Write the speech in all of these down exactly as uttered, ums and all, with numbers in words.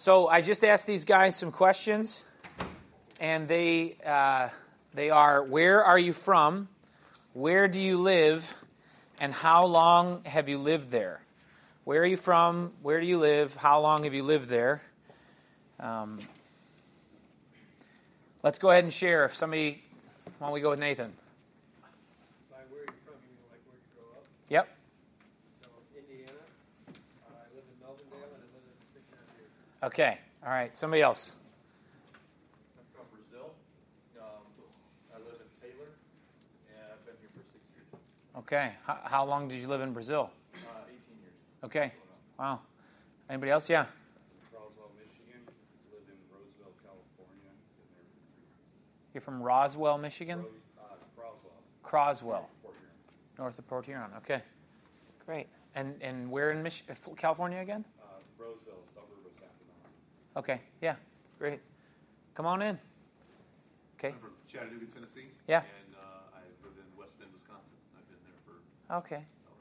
So I just asked these guys some questions, and they uh, they are, where are you from, where do you live, and how long have you lived there? Where are you from, where do you live, how long have you lived there? Um, let's go ahead and share. If somebody, why don't we go with Nathan? By where you're from, you mean like where you grow up? Yep. So, Indiana. Uh, I live in Melvindale, and I lived there for six and a half years. Okay. All right. Somebody else. I'm from Brazil. Um, I live in Taylor, and I've been here for six years. Okay. How, how long did you live in Brazil? Uh, eighteen years. Okay. Wow. Anybody else? Yeah. Roswell, Michigan. Lived in Roseville, California. Been there for three years. You're from Roswell, Michigan? Rose, uh, Croswell. Croswell, Port Huron. north of Port Huron. Okay. Great. And and where in Mich- California again? Uh, Roseville, suburb of Sacramento. Okay. Yeah. Great. Come on in. Okay. I'm from Chattanooga, Tennessee. Yeah. And uh, I live in West Bend, Wisconsin. I've been there for Okay. about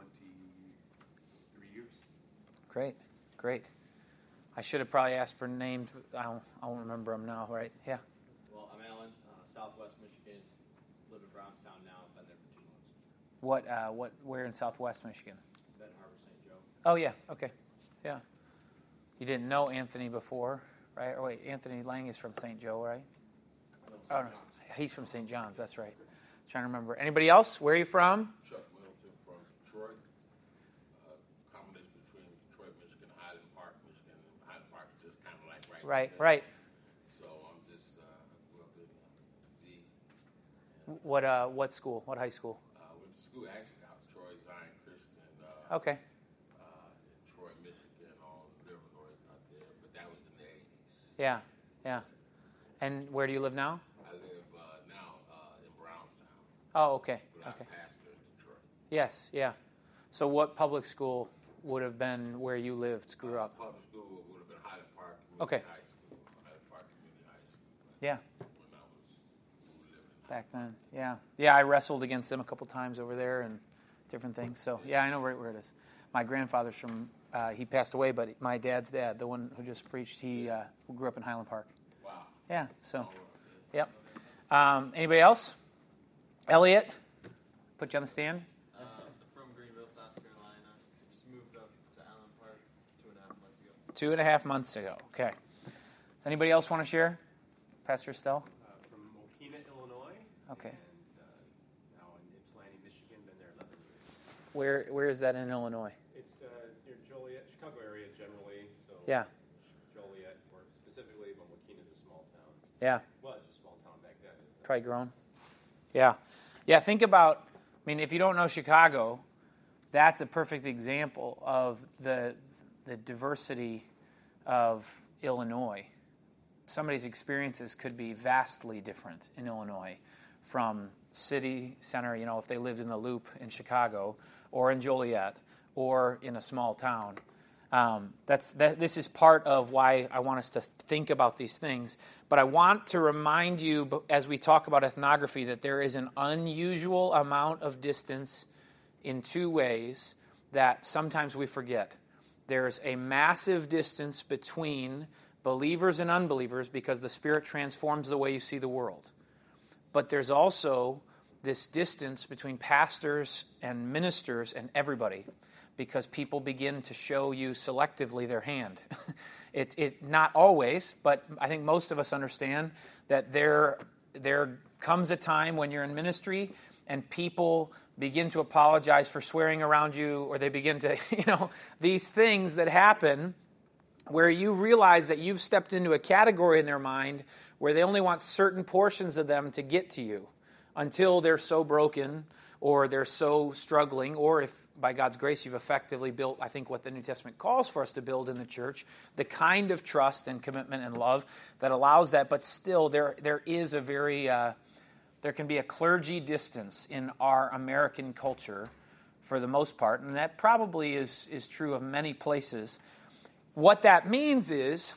twenty-three years. Great. Great. I should have probably asked for names. I don't, I don't remember them now, right? Yeah. Well, I'm Alan, uh, Southwest Michigan. Live in Brownstown now. Been there for two months. What? Uh, what? Where in Southwest Michigan? Benton Harbor, Saint Joe. Oh yeah. Okay. Yeah. You didn't know Anthony before, right? Or wait, Anthony Lang is from Saint Joe, right? No, Oh, Saint no, John's. he's from Saint John's. That's right. Trying to remember. Anybody else? Where are you from? Chuck Middleton from Detroit. Uh, combination between Detroit, Michigan, Highland Park, Michigan, and Highland Park is just kind of like right. Right. there. Right. So I'm just uh, grew up in uh, D. What? Uh, what school? What high school? Uh, went to school actually. I was Troy Zion Christian. Uh, Okay. uh, in Troy, Michigan, on the river north out there. But that was in the eighties. Yeah. Yeah. And where do you live now? I live uh, now uh, in Brownstown, Oh, okay. but Okay. I pastor in Detroit. Yes. Yeah. So what public school would have been where you lived, grew Uh, up? public school would have been Highland Park Community Okay. High School. Highland Park Community High School. Yeah. When I was living in Back then. Yeah. Yeah. I wrestled against them a couple times over there and different things. So yeah, I know right where it is. My grandfather's from. Uh, he passed away, but my dad's dad, the one who just preached, he uh, grew up in Highland Park. Wow. Yeah. So. Yep. Um, anybody else? Elliot, put you on the stand. Uh, from Greenville, South Carolina. Just moved up to Allen Park two and a half months ago. Two and a half months ago. Okay. Anybody else want to share? Pastor Estelle? Uh, from Mokina, Illinois. Okay. And uh, now in Ypsilanti, Michigan. Been there eleven years. Where Where is that in Illinois? It's uh, near Joliet, Chicago area generally. So Yeah. Joliet, or specifically, but Mokina is a small town. Yeah. Well, it's a small town back then. It's not- Probably grown. Yeah. Yeah, think about, I mean, if you don't know Chicago, that's a perfect example of the the diversity of Illinois. Somebody's experiences could be vastly different in Illinois from city center, you know, if they lived in the Loop in Chicago or in Joliet or in a small town. Um, that's that. This is part of why I want us to think about these things. But I want to remind you, as we talk about ethnography, that there is an unusual amount of distance in two ways that sometimes we forget. There's a massive distance between believers and unbelievers because the Spirit transforms the way you see the world. But there's also this distance between pastors and ministers and everybody, because people begin to show you selectively their hand. It's it not always, but I think most of us understand that there there comes a time when you're in ministry and people begin to apologize for swearing around you, or they begin to, you know, these things that happen where you realize that you've stepped into a category in their mind where they only want certain portions of them to get to you until they're so broken or they're so struggling, or if by God's grace you've effectively built, I think, what the New Testament calls for us to build in the church, the kind of trust and commitment and love that allows that. But still, there there is a very, uh, there can be a clergy distance in our American culture for the most part, and that probably is, is true of many places. What that means is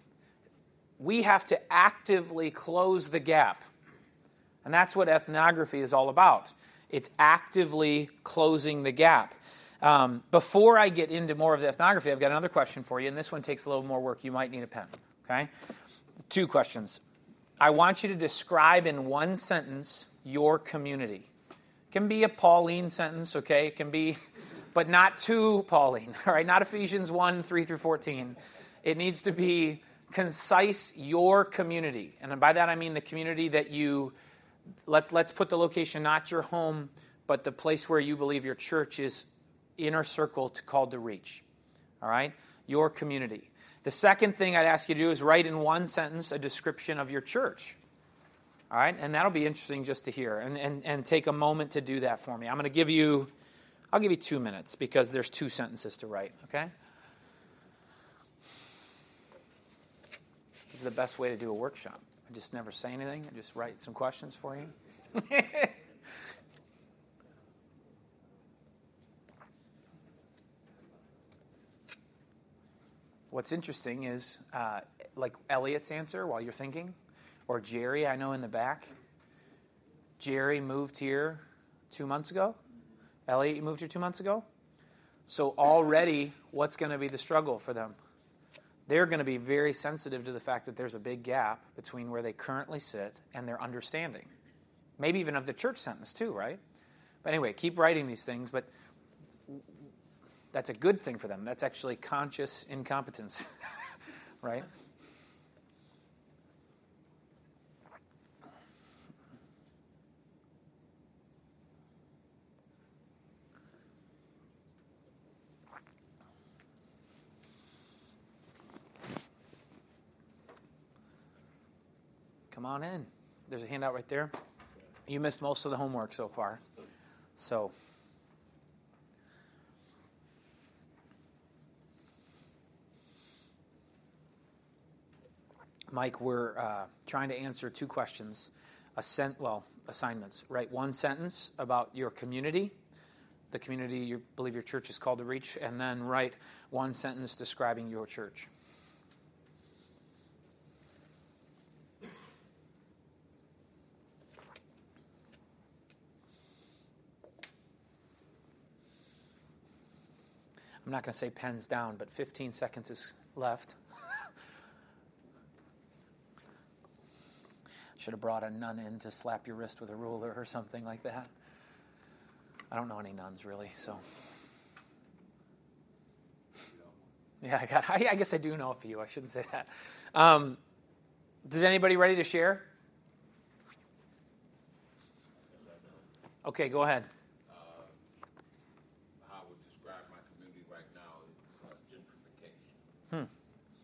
we have to actively close the gap. And that's what ethnography is all about. It's actively closing the gap. Um, before I get into more of the ethnography, I've got another question for you, and this one takes a little more work. You might need a pen, okay? Two questions. I want you to describe in one sentence your community. It can be a Pauline sentence, okay? It can be, but not too Pauline, all right? Not Ephesians one, three through fourteen. It needs to be concise, your community. And by that I mean the community that you, let's, let's put the location, not your home, but the place where you believe your church is inner circle to, called to reach. All right? Your community. The second thing I'd ask you to do is write in one sentence a description of your church. All right? And that'll be interesting just to hear. And, and, and take a moment to do that for me. I'm going to give you, I'll give you two minutes because there's two sentences to write. Okay? This is the best way to do a workshop. I just never say anything. I just write some questions for you. What's interesting is, uh, like Elliot's answer while you're thinking, or Jerry, I know in the back. Jerry moved here two months ago. Elliot, you moved here two months ago. So already, what's going to be the struggle for them? They're going to be very sensitive to the fact that there's a big gap between where they currently sit and their understanding. Maybe even of the church sentence too, right? But anyway, keep writing these things, but that's a good thing for them. That's actually conscious incompetence, right? Come on in. There's a handout right there. You missed most of the homework so far. So, Mike, we're uh, trying to answer two questions. A sent, well, assignments. Write one sentence about your community, the community you believe your church is called to reach, and then write one sentence describing your church. I'm not going to say pens down, but fifteen seconds is left. Should have brought a nun in to slap your wrist with a ruler or something like that. I don't know any nuns really, so. Yeah, I got. I, I guess I do know a few. I shouldn't say that. Um, is anybody ready to share? Okay, go ahead. Hmm. And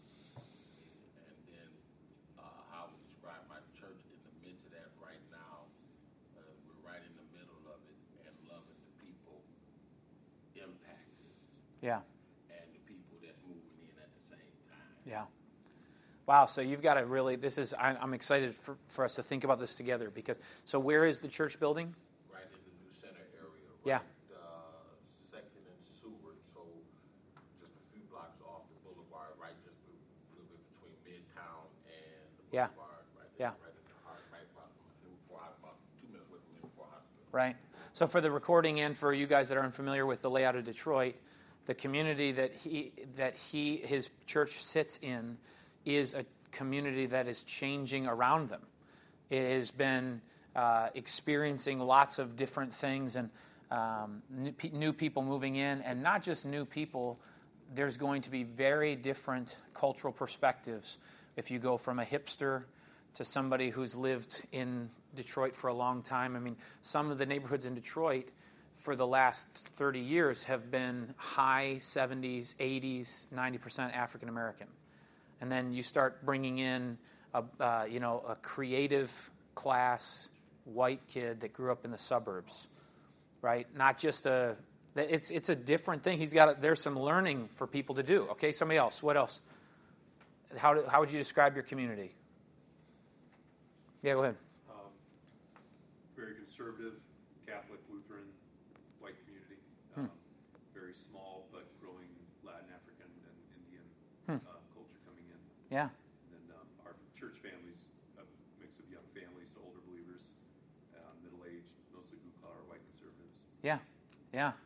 then uh, how we describe my church in the midst of that right now. Uh, we're right in the middle of it and loving the people impacted. Yeah. And the people that's moving in at the same time. Yeah. Wow, so you've got to really, this is, I, I'm excited for, for us to think about this together because, so where is the church building? Right in the new center area. Right, yeah. Uh, Second and Seward, so just a few blocks off the boulevard, right, just a little bit between Midtown and the yeah. boulevard. Right yeah. there, right in the heart, right about, about two minutes away from Newport Hospital. Right. So for the recording and for you guys that are unfamiliar with the layout of Detroit, the community that he that he his church sits in is a community that is changing around them. It has been uh, experiencing lots of different things and um, new, new people moving in, and not just new people. There's going to be very different cultural perspectives if you go from a hipster to somebody who's lived in Detroit for a long time. I mean, some of the neighborhoods in Detroit for the last thirty years have been high seventies, eighties, ninety percent African American. And then you start bringing in a, uh, you know, a creative class white kid that grew up in the suburbs, right? Not just a, it's it's a different thing. He's got, a, there's some learning for people to do. Okay, somebody else. What else? How do, how would you describe your community? Yeah, go ahead. Um, very conservative, Catholic, Lutheran, white community. Um, Hmm. Very small, but growing Latin, African, and Indian Hmm. uh, culture coming in. Yeah. And then um, our church families, a mix of young families to older believers, uh, middle-aged, mostly blue-collar, white conservatives. Yeah, yeah.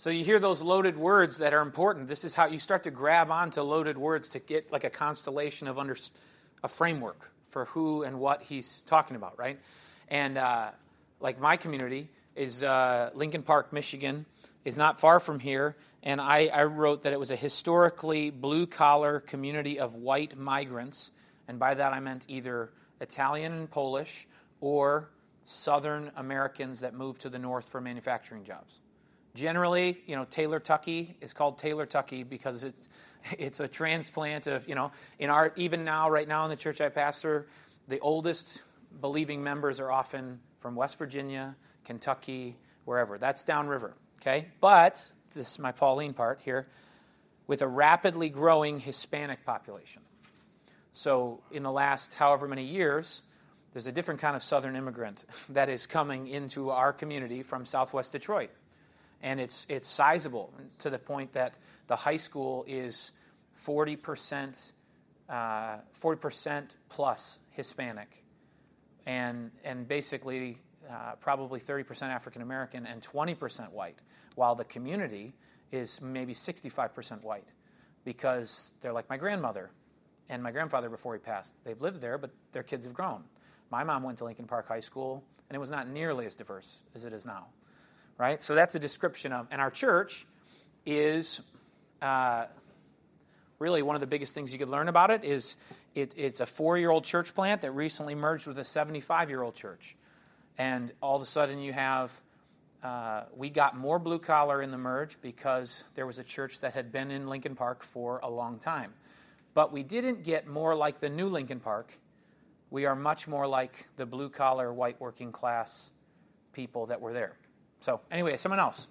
So you hear those loaded words that are important. This is how you start to grab onto loaded words to get like a constellation of under, a framework for who and what he's talking about, right? And uh, like my community is uh, Lincoln Park, Michigan, is not far from here. And I, I wrote that it was a historically blue-collar community of white migrants. And by that I meant either Italian and Polish or Southern Americans that moved to the north for manufacturing jobs. Generally, you know, Taylor Tucky is called Taylor Tucky because it's it's a transplant of, you know, in our, even now, right now in the church I pastor, the oldest believing members are often from West Virginia, Kentucky, wherever. That's downriver, okay? But, this is my Pauline part here, with a rapidly growing Hispanic population. So in the last however many years, there's a different kind of Southern immigrant that is coming into our community from Southwest Detroit. And it's it's sizable to the point that the high school is forty percent, uh, forty percent plus Hispanic, and and basically uh, probably thirty percent African American and twenty percent white, while the community is maybe sixty-five percent white, because they're like my grandmother and my grandfather before he passed. They've lived there, but their kids have grown. My mom went to Lincoln Park High School, and it was not nearly as diverse as it is now. Right? So that's a description of, and our church is uh, really one of the biggest things you could learn about it is it, it's a four-year-old church plant that recently merged with a seventy-five-year-old church. And all of a sudden you have, uh, we got more blue-collar in the merge because there was a church that had been in Lincoln Park for a long time. But we didn't get more like the new Lincoln Park. We are much more like the blue-collar, white working class people that were there. So, anyway, someone else.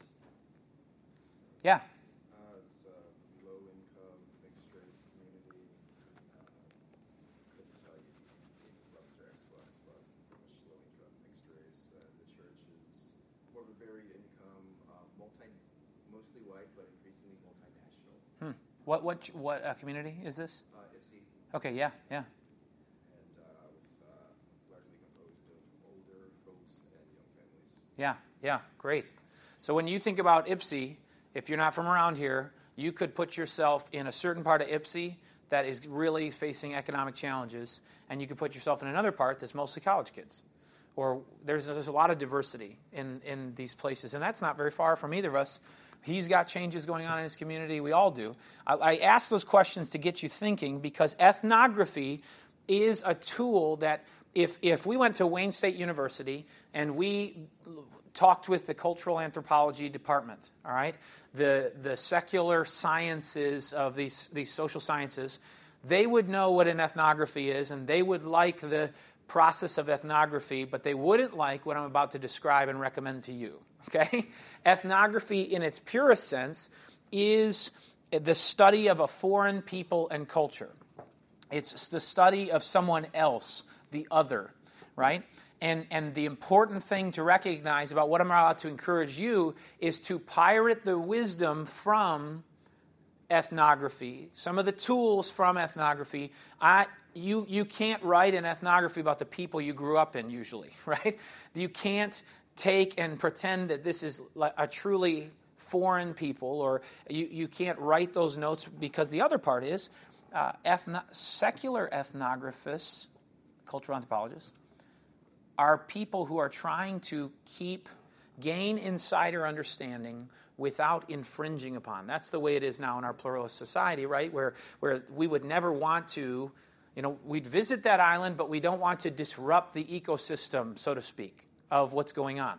Yeah. Uh, it's a low-income, mixed-race community. Uh, couldn't tell you Xbox or Xbox, but pretty much low-income, mixed-race. Uh, the church is more of a varied income, uh, multi, mostly white, but increasingly multinational. Hmm. What what what uh, community is this? Uh, I F C. Okay. Yeah. Yeah. And uh, with uh, largely composed of older folks and young families. Yeah. Yeah, great. So when you think about I P S I, if you're not from around here, you could put yourself in a certain part of I P S I that is really facing economic challenges, and you could put yourself in another part that's mostly college kids. Or there's there's a lot of diversity in, in these places, and that's not very far from either of us. He's got changes going on in his community. We all do. I, I ask those questions to get you thinking because ethnography is a tool that if if we went to Wayne State University and we talked with the cultural anthropology department, all right, the the secular sciences of these these social sciences, they would know what an ethnography is, and they would like the process of ethnography, but they wouldn't like what I'm about to describe and recommend to you. Okay, ethnography in its purest sense is the study of a foreign people and culture. It's the study of someone else, the other, right? And and the important thing to recognize about what I'm about to encourage you is to pirate the wisdom from ethnography. Some of the tools from ethnography. I you you can't write an ethnography about the people you grew up in usually, right? You can't take and pretend that this is a truly foreign people, or you, you can't write those notes, because the other part is uh, ethno- secular ethnographists, cultural anthropologists, are people who are trying to keep, gain insider understanding without infringing upon. That's the way it is now in our pluralist society, right? Where where we would never want to, you know, we'd visit that island, but we don't want to disrupt the ecosystem, so to speak, of what's going on.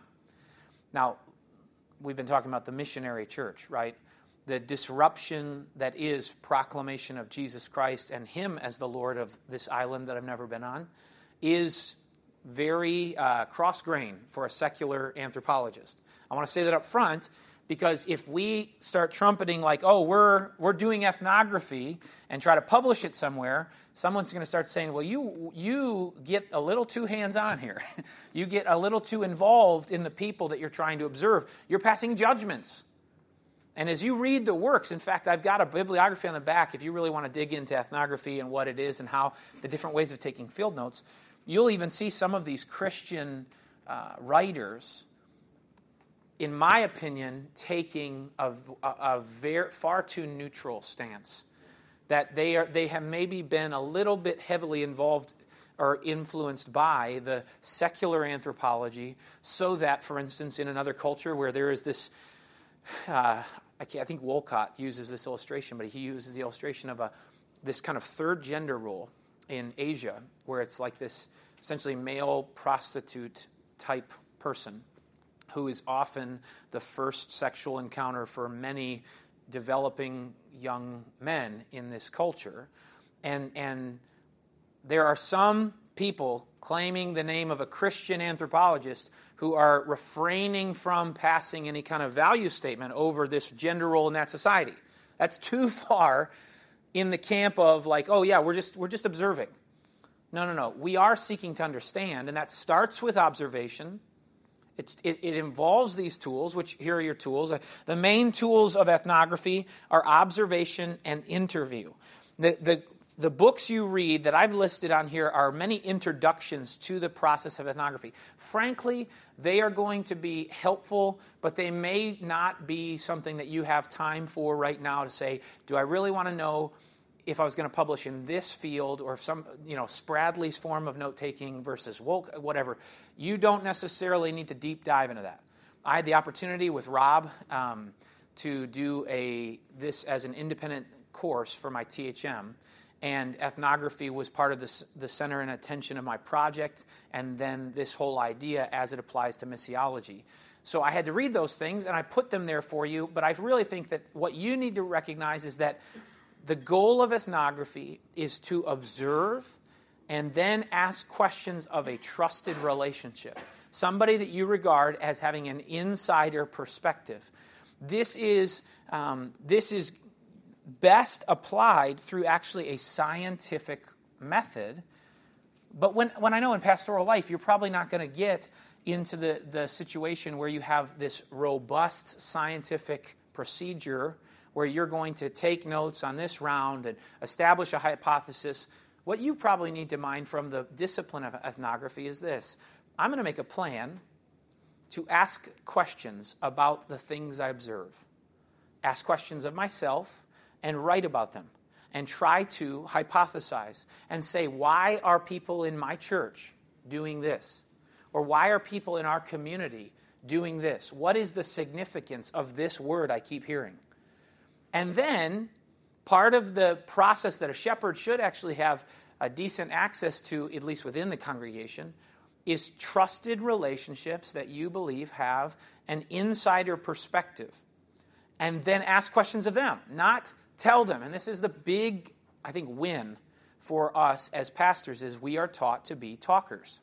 Now, we've been talking about the missionary church, right? The disruption that is proclamation of Jesus Christ and Him as the Lord of this island that I've never been on is very uh, cross-grained for a secular anthropologist. I want to say that up front, because if we start trumpeting like, oh, we're we're doing ethnography and try to publish it somewhere, someone's going to start saying, well, you you get a little too hands-on here. You get a little too involved in the people that you're trying to observe. You're passing judgments. And as you read the works, in fact, I've got a bibliography on the back if you really want to dig into ethnography and what it is and how the different ways of taking field notes. You'll even see some of these Christian uh, writers in my opinion, taking a, a, a very, far too neutral stance. That they are they have maybe been a little bit heavily involved or influenced by the secular anthropology, so that, for instance, in another culture where there is this, uh, I, can't, I think Wolcott uses this illustration, but he uses the illustration of a this kind of third gender role in Asia, where it's like this essentially male prostitute type person who is often the first sexual encounter for many developing young men in this culture. And and there are some people claiming the name of a Christian anthropologist who are refraining from passing any kind of value statement over this gender role in that society. That's too far in the camp of like, oh yeah, we're just we're just observing. No, no, no. We are seeking to understand, and that starts with observation. It's, it, it involves these tools, which here are your tools. The main tools of ethnography are observation and interview. The, the, the books you read that I've listed on here are many introductions to the process of ethnography. Frankly, they are going to be helpful, but they may not be something that you have time for right now to say, do I really want to know if I was going to publish in this field, or if some, you know, Spradley's form of note-taking versus woke, whatever. You don't necessarily need to deep dive into that. I had the opportunity with Rob um, to do a this as an independent course for my T H M, and ethnography was part of this, the center and attention of my project, and then this whole idea as it applies to missiology. So I had to read those things, and I put them there for you, but I really think that what you need to recognize is that the goal of ethnography is to observe and then ask questions of a trusted relationship, somebody that you regard as having an insider perspective. This is um, this is best applied through actually a scientific method. But when, when I know in pastoral life, you're probably not going to get into the, the situation where you have this robust scientific procedure where you're going to take notes on this round and establish a hypothesis. What you probably need to mind from the discipline of ethnography is this. I'm going to make a plan to ask questions about the things I observe. Ask questions of myself and write about them. And try to hypothesize and say, why are people in my church doing this? Or why are people in our community doing this? What is the significance of this word I keep hearing? And then, part of the process that a shepherd should actually have a decent access to, at least within the congregation, is trusted relationships that you believe have an insider perspective. And then ask questions of them, not tell them. And this is the big, I think, win for us as pastors, is we are taught to be talkers.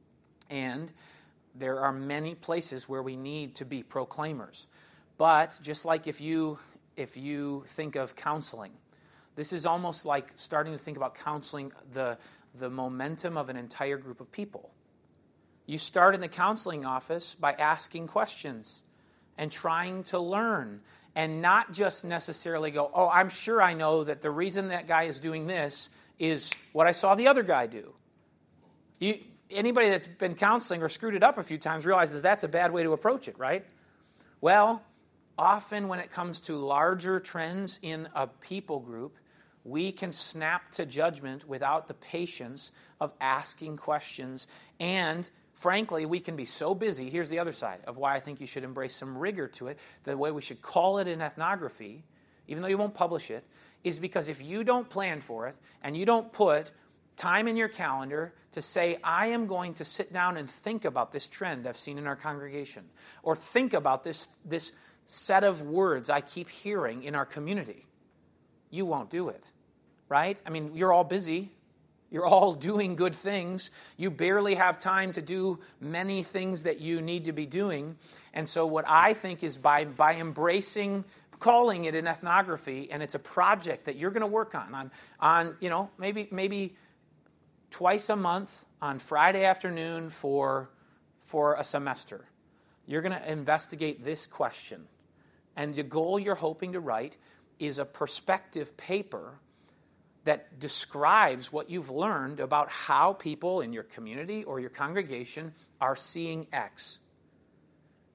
And there are many places where we need to be proclaimers. But just like if you... If you think of counseling, this is almost like starting to think about counseling the, the momentum of an entire group of people. You start in the counseling office by asking questions and trying to learn, and not just necessarily go, oh, I'm sure I know that the reason that guy is doing this is what I saw the other guy do. You, anybody that's been counseling or screwed it up a few times realizes that's a bad way to approach it, right? Well, often when it comes to larger trends in a people group, we can snap to judgment without the patience of asking questions. And frankly, we can be so busy. Here's the other side of why I think you should embrace some rigor to it. The way we should call it in ethnography, even though you won't publish it, is because if you don't plan for it and you don't put time in your calendar to say, I am going to sit down and think about this trend I've seen in our congregation, or think about this this set of words I keep hearing in our community, you won't do it, right? I mean, you're all busy. You're all doing good things. You barely have time to do many things that you need to be doing. And so what I think is by, by embracing, calling it an ethnography, and it's a project that you're going to work on, on, on you know, maybe maybe twice a month on Friday afternoon for, for a semester. You're going to investigate this question. And the goal you're hoping to write is a perspective paper that describes what you've learned about how people in your community or your congregation are seeing X.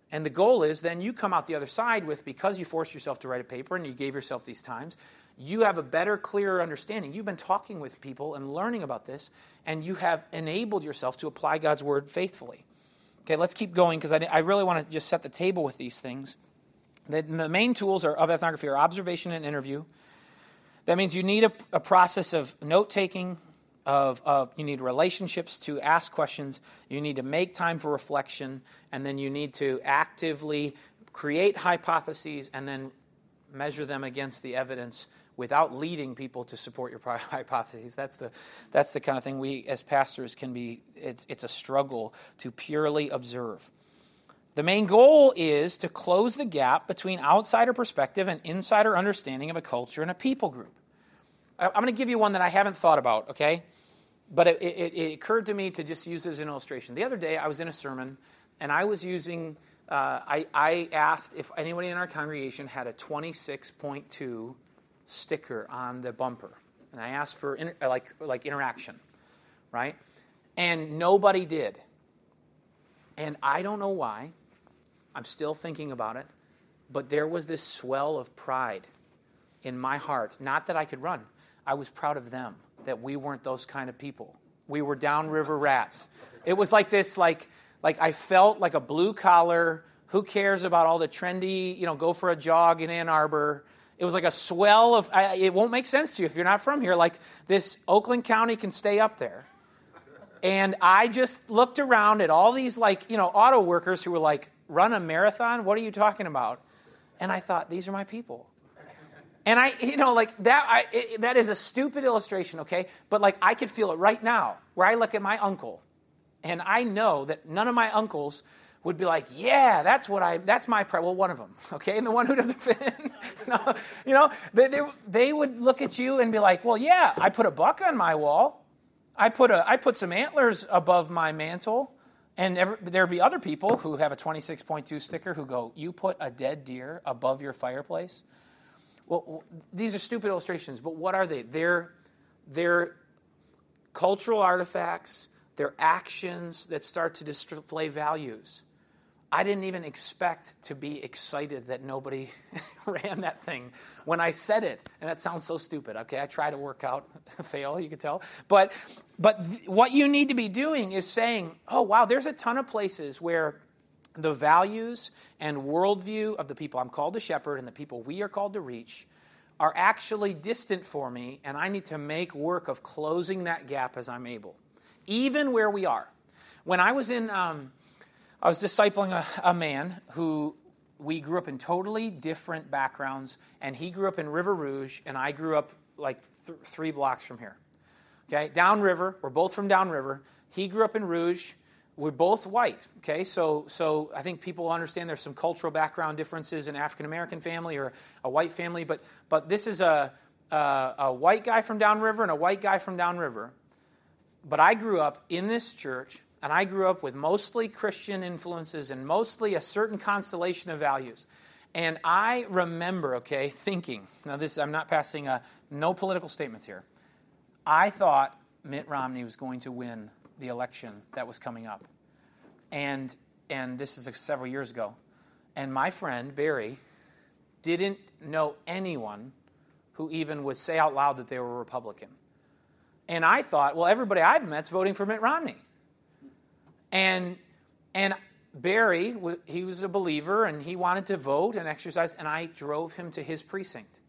And the goal is then you come out the other side with, because you forced yourself to write a paper and you gave yourself these times, you have a better, clearer understanding. You've been talking with people and learning about this, and you have enabled yourself to apply God's word faithfully. Okay, let's keep going, because I, I really want to just set the table with these things. The, the main tools are, of ethnography are observation and interview. That means you need a, a process of note-taking, Of, of you need relationships to ask questions, you need to make time for reflection, and then you need to actively create hypotheses and then measure them against the evidence without leading people to support your hypotheses. That's the that's the kind of thing we as pastors can be, it's, it's a struggle to purely observe. The main goal is to close the gap between outsider perspective and insider understanding of a culture and a people group. I'm going to give you one that I haven't thought about, okay? But it, it, it occurred to me to just use as an illustration. The other day, I was in a sermon, and I was using, uh, I, I asked if anybody in our congregation had a twenty-six point two sticker on the bumper. And I asked for inter, like, like interaction, right? And nobody did. And I don't know why. I'm still thinking about it. But there was this swell of pride in my heart. Not that I could run. I was proud of them, that we weren't those kind of people. We were downriver rats. It was like this, like, like I felt like a blue collar, who cares about all the trendy, you know, go for a jog in Ann Arbor. It was like a swell of, I, it won't make sense to you if you're not from here, like this Oakland County can stay up there. And I just looked around at all these, like, you know, auto workers who were like, run a marathon? What are you talking about? And I thought, these are my people. And I, you know, like that, I, it, that is a stupid illustration, okay? But like I could feel it right now where I look at my uncle and I know that none of my uncles would be like, yeah, that's what I, that's my pride. Well, one of them, okay? And the one who doesn't fit in, no, you know, they, they, they would look at you and be like, well, yeah, I put a buck on my wall. I put a, I put some antlers above my mantle. And every, there'd be other people who have a twenty-six point two sticker who go, you put a dead deer above your fireplace? Well, these are stupid illustrations, but what are they? They're, they're cultural artifacts. They're actions that start to display values. I didn't even expect to be excited that nobody ran that thing when I said it. And that sounds so stupid. Okay, I try to work out, fail, you can tell. But, but th- what you need to be doing is saying, oh, wow, there's a ton of places where the values and worldview of the people I'm called to shepherd and the people we are called to reach are actually distant for me, and I need to make work of closing that gap as I'm able, even where we are. When I was in, um, I was discipling a, a man who we grew up in totally different backgrounds, and he grew up in River Rouge, and I grew up like th- three blocks from here. Okay, downriver. We're both from downriver. He grew up in Rouge. We're both white, okay? So so I think people understand there's some cultural background differences in African-American family or a white family, but but this is a, a, a white guy from downriver and a white guy from downriver. But I grew up in this church, and I grew up with mostly Christian influences and mostly a certain constellation of values. And I remember, okay, thinking, now this, I'm not passing a, no political statements here. I thought Mitt Romney was going to win the election that was coming up. And and this is several years ago. And my friend, Barry, didn't know anyone who even would say out loud that they were a Republican. And I thought, well, everybody I've met's voting for Mitt Romney. And and Barry, he was a believer, and he wanted to vote and exercise, and I drove him to his precinct.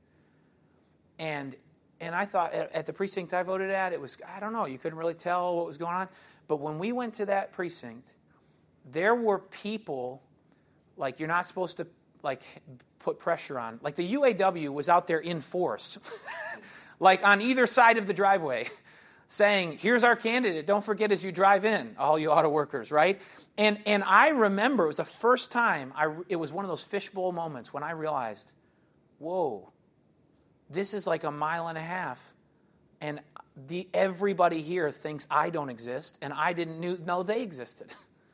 And And I thought at, at the precinct I voted at, it was, I don't know, you couldn't really tell what was going on. But when we went to that precinct, there were people, like, you're not supposed to, like, put pressure on. Like, the U A W was out there in force, like, on either side of the driveway, saying, here's our candidate. Don't forget as you drive in, all you auto workers, right? And and I remember, it was the first time, I, it was one of those fishbowl moments when I realized, whoa, this is like a mile and a half, and the everybody here thinks I don't exist, and I didn't knew, know they existed.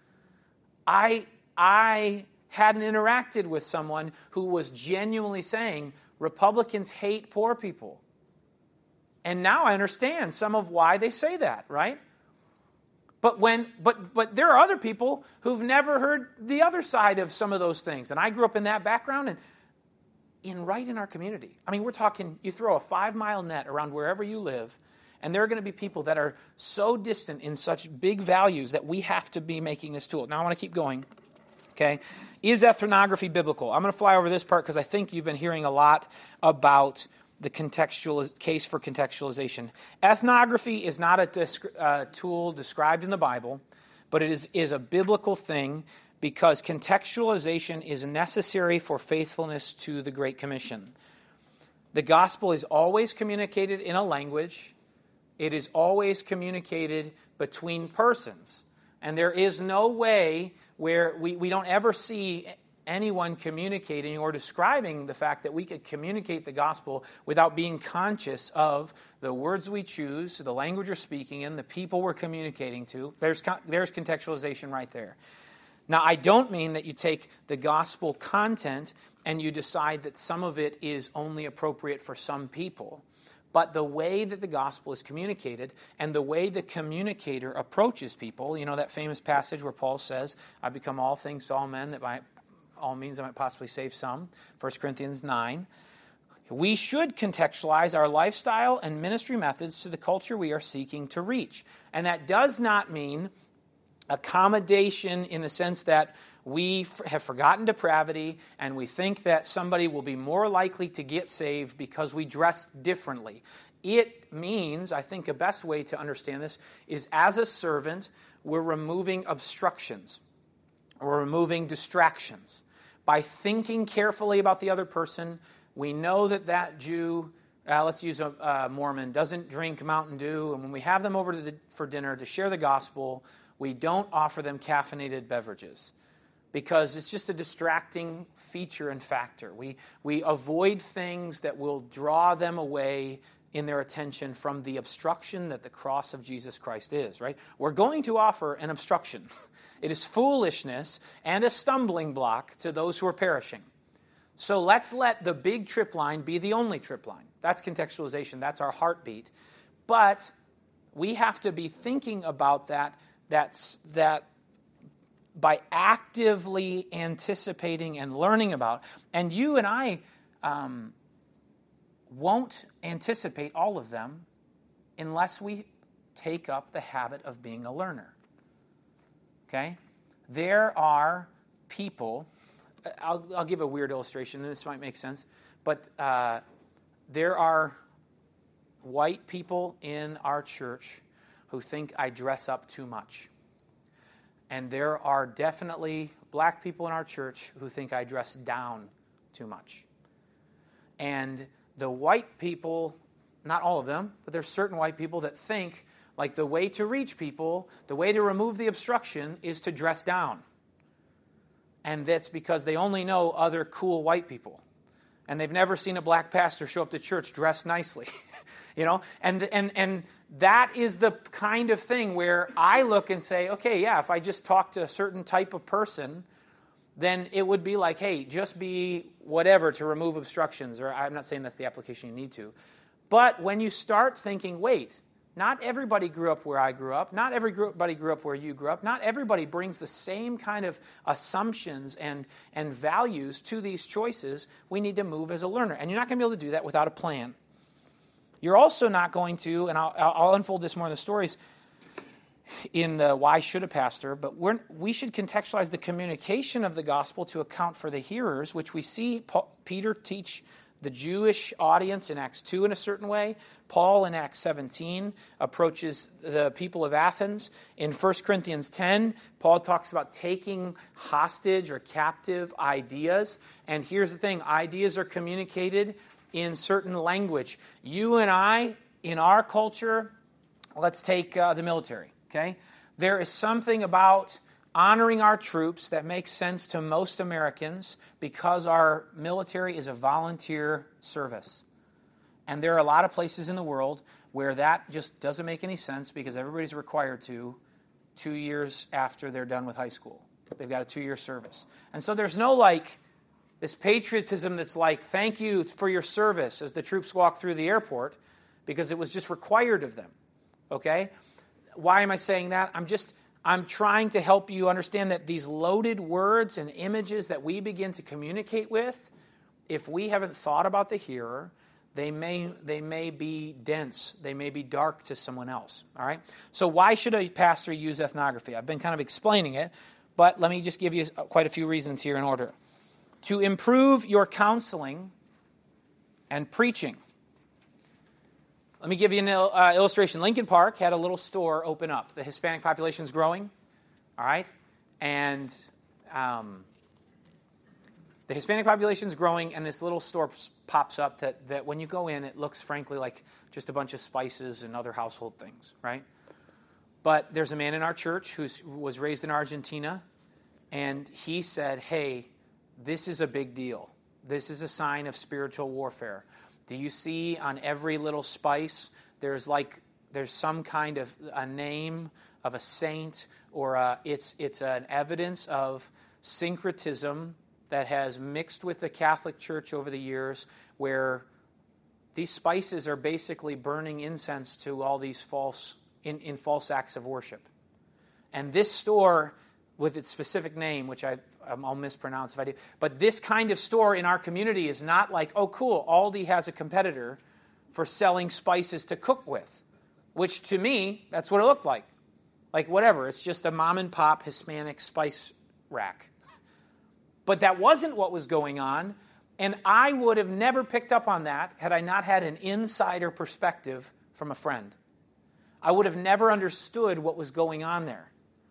I I hadn't interacted with someone who was genuinely saying Republicans hate poor people. And now I understand some of why they say that, right? But when, but, but there are other people who've never heard the other side of some of those things. And I grew up in that background and in right in our community. I mean, we're talking, you throw a five-mile net around wherever you live, and there are going to be people that are so distant in such big values that we have to be making this tool. Now, I want to keep going. Okay? Is ethnography biblical? I'm going to fly over this part because I think you've been hearing a lot about the contextual case for contextualization. Ethnography is not a disc, uh, tool described in the Bible, but it is, is a biblical thing because contextualization is necessary for faithfulness to the Great Commission. The gospel is always communicated in a language. It is always communicated between persons. And there is no way where we, we don't ever see anyone communicating or describing the fact that we could communicate the gospel without being conscious of the words we choose, the language we're speaking in, the people we're communicating to. There's, there's contextualization right there. Now, I don't mean that you take the gospel content and you decide that some of it is only appropriate for some people. But the way that the gospel is communicated and the way the communicator approaches people, you know that famous passage where Paul says, I become all things to all men that by all means I might possibly save some, First Corinthians nine. We should contextualize our lifestyle and ministry methods to the culture we are seeking to reach. And that does not mean accommodation in the sense that we f- have forgotten depravity and we think that somebody will be more likely to get saved because we dress differently. It means, I think a best way to understand this is as a servant, we're removing obstructions. We're removing distractions. By thinking carefully about the other person, we know that that Jew, uh, let's use a uh, Mormon, doesn't drink Mountain Dew. And when we have them over to the, for dinner to share the gospel, we don't offer them caffeinated beverages because it's just a distracting feature and factor. We, we avoid things that will draw them away in their attention from the obstruction that the cross of Jesus Christ is, right? We're going to offer an obstruction. It is foolishness and a stumbling block to those who are perishing. So let's let the big trip line be the only trip line. That's contextualization. That's our heartbeat. But we have to be thinking about that, that's, that by actively anticipating and learning about. And you and I um, won't anticipate all of them unless we take up the habit of being a learner. Okay? There are people, I'll, I'll give a weird illustration, and this might make sense, but uh, there are white people in our church who think I dress up too much. And there are definitely black people in our church who think I dress down too much. And the white people, not all of them, but there's certain white people that think like the way to reach people, the way to remove the obstruction is to dress down. And that's because they only know other cool white people. And they've never seen a black pastor show up to church dressed nicely. you know, and and and that is the kind of thing where I look and say, okay, yeah, if I just talk to a certain type of person, then it would be like, hey, just be whatever to remove obstructions. Or I'm not saying that's the application you need to. But when you start thinking, wait, not everybody grew up where I grew up. Not everybody grew up where you grew up. Not everybody brings the same kind of assumptions and, and values to these choices. We need to move as a learner. And you're not going to be able to do that without a plan. You're also not going to, and I'll, I'll unfold this more in the stories, in the why should a pastor, but we're, we should contextualize the communication of the gospel to account for the hearers, which we see Paul, Peter teach the Jewish audience in Acts two in a certain way. Paul in Acts seventeen approaches the people of Athens. In First Corinthians ten, Paul talks about taking hostage or captive ideas. And here's the thing, ideas are communicated in certain language. You and I, in our culture, let's take uh, the military, okay? There is something about honoring our troops that makes sense to most Americans because our military is a volunteer service. And there are a lot of places in the world where that just doesn't make any sense because everybody's required to two years after they're done with high school. They've got a two-year service. And so there's no like this patriotism that's like, thank you for your service as the troops walk through the airport because it was just required of them. Okay? why am I saying that? I'm just, I'm trying to help you understand that these loaded words and images that we begin to communicate with, if we haven't thought about the hearer, they may they may be dense. They may be dark to someone else. All right? So why should a pastor use ethnography? I've been kind of explaining it, but let me just give you quite a few reasons here in order. To improve your counseling and preaching. Let me give you an uh, illustration. Lincoln Park had a little store open up. The Hispanic population is growing, all right? And um, the Hispanic population is growing, and this little store pops up that, that when you go in, it looks, frankly, like just a bunch of spices and other household things, right? But there's a man in our church who was raised in Argentina, and he said, hey, this is a big deal. This is a sign of spiritual warfare. Do you see on every little spice, there's like, there's some kind of a name of a saint, or a, it's it's an evidence of syncretism that has mixed with the Catholic Church over the years, where these spices are basically burning incense to all these false, in, in false acts of worship. And this store, with its specific name, which I, I'll mispronounce if I do, but this kind of store in our community is not like, oh, cool, Aldi has a competitor for selling spices to cook with, which to me, that's what it looked like. Like, whatever, it's just a mom-and-pop Hispanic spice rack. But that wasn't what was going on, and I would have never picked up on that had I not had an insider perspective from a friend. I would have never understood what was going on there.